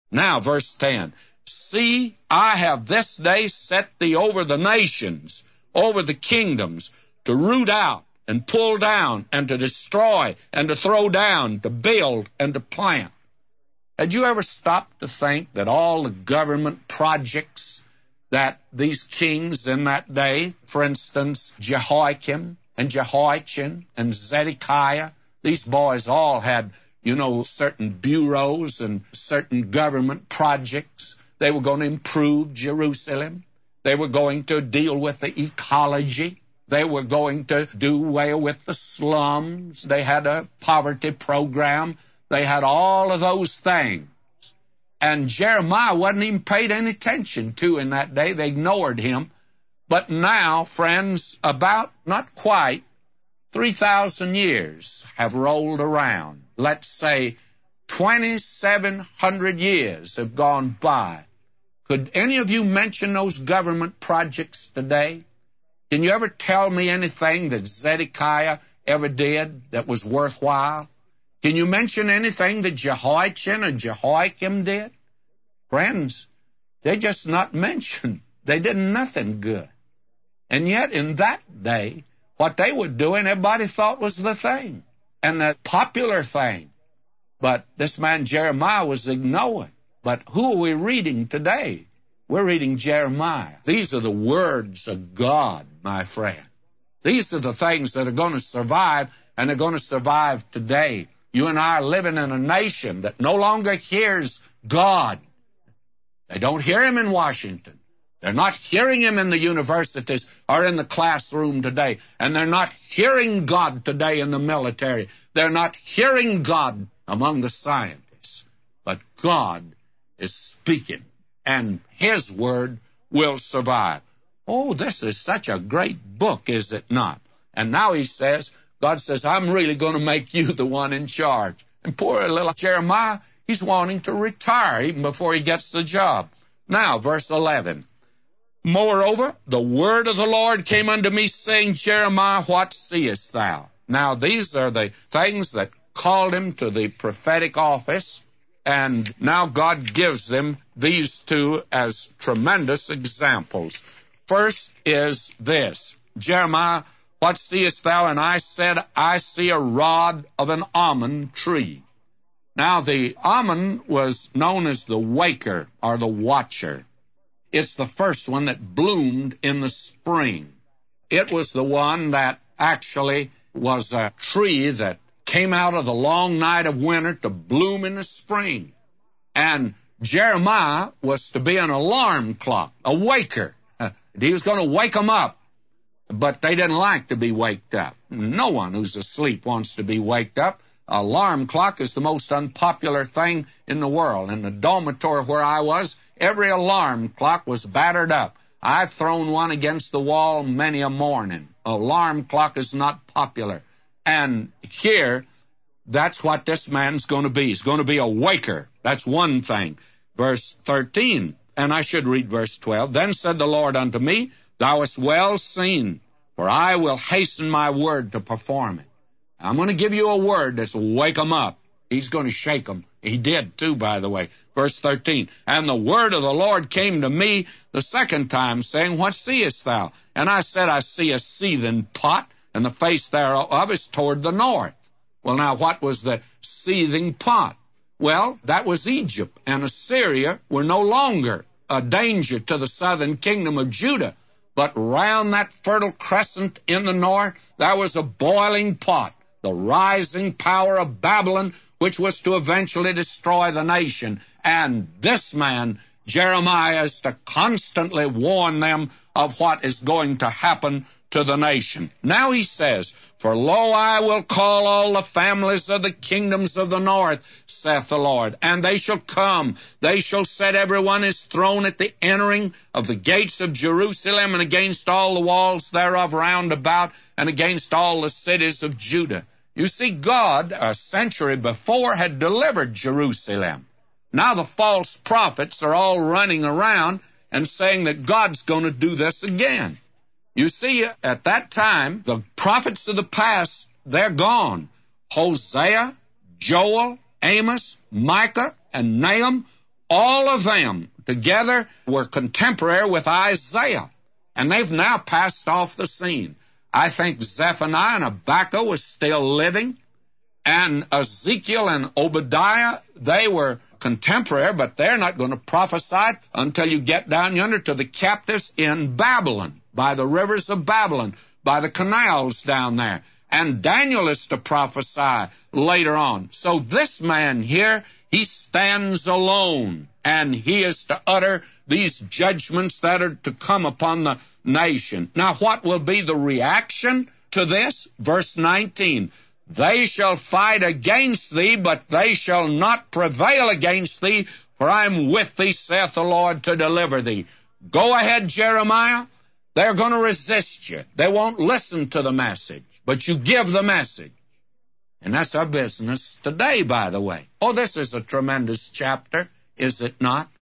Now, verse 10, see, I have this day set thee over the nations, over the kingdoms, to root out and pull down and to destroy and to throw down, to build and to plant. Had you ever stopped to think that all the government projects that these kings in that day, for instance, Jehoiakim and Jehoiachin and Zedekiah, these boys all had, certain bureaus and certain government projects. They were going to improve Jerusalem. They were going to deal with the ecology. They were going to do away with the slums. They had a poverty program. They had all of those things. And Jeremiah wasn't even paid any attention to in that day. They ignored him. But now, friends, about, not quite, 3,000 years have rolled around. Let's say 2,700 years have gone by. Could any of you mention those government projects today? Can you ever tell me anything that Zedekiah ever did that was worthwhile? Can you mention anything that Jehoiachin and Jehoiakim did? Friends, they just not mentioned. They did nothing good. And yet in that day, what they were doing, everybody thought was the thing and the popular thing. But this man Jeremiah was ignoring. But who are we reading today? We're reading Jeremiah. These are the words of God, my friend. These are the things that are going to survive, and they're going to survive today. You and I are living in a nation that no longer hears God. They don't hear him in Washington. They're not hearing him in the universities or in the classroom today. And they're not hearing God today in the military. They're not hearing God among the scientists. But God is speaking, and his word will survive. Oh, this is such a great book, is it not? And now he says, God says, I'm really going to make you the one in charge. And poor little Jeremiah, he's wanting to retire even before he gets the job. Now, verse 11. Moreover, the word of the Lord came unto me, saying, Jeremiah, what seest thou? Now, these are the things that called him to the prophetic office, and now God gives them these two as tremendous examples. First is this, Jeremiah, what seest thou? And I said, I see a rod of an almond tree. Now, the almond was known as the waker or the watcher. It's the first one that bloomed in the spring. It was the one that actually was a tree that came out of the long night of winter to bloom in the spring. And Jeremiah was to be an alarm clock, a waker. He was going to wake them up. But they didn't like to be waked up. No one who's asleep wants to be waked up. Alarm clock is the most unpopular thing in the world. In the dormitory where I was, every alarm clock was battered up. I've thrown one against the wall many a morning. Alarm clock is not popular. And here, that's what this man's going to be. He's going to be a waker. That's one thing. Verse 13, and I should read verse 12. Then said the Lord unto me, Thou hast well seen, for I will hasten my word to perform it. I'm going to give you a word that's wake them up. He's going to shake them. He did too, by the way. Verse 13, and the word of the Lord came to me the second time, saying, What seest thou? And I said, I see a seething pot, and the face thereof is toward the north. Well, now, what was the seething pot? Well, that was Egypt, and Assyria were no longer a danger to the southern kingdom of Judah. But round that fertile crescent in the north, there was a boiling pot, the rising power of Babylon, which was to eventually destroy the nation. And this man, Jeremiah, is to constantly warn them of what is going to happen to the nation. Now he says, For lo, I will call all the families of the kingdoms of the north, saith the Lord, and they shall come. They shall set everyone his throne at the entering of the gates of Jerusalem, and against all the walls thereof round about, and against all the cities of Judah. You see, God, a century before, had delivered Jerusalem. Now the false prophets are all running around and saying that God's going to do this again. You see, at that time, the prophets of the past, they're gone. Hosea, Joel, Amos, Micah, and Nahum, All of them together were contemporary with Isaiah, and they've now passed off the scene. I think Zephaniah and Habakkuk was still living, and Ezekiel and Obadiah, they were contemporary, but they're not going to prophesy until you get down yonder to the captives in Babylon, by the rivers of Babylon, by the canals down there. And Daniel is to prophesy later on. So this man here, he stands alone, and he is to utter these judgments that are to come upon the nation. Now, what will be the reaction to this? Verse 19, they shall fight against thee, but they shall not prevail against thee, for I am with thee, saith the Lord, to deliver thee. Go ahead, Jeremiah. They're going to resist you. They won't listen to the message, but you give the message. And that's our business today, by the way. Oh, this is a tremendous chapter, is it not?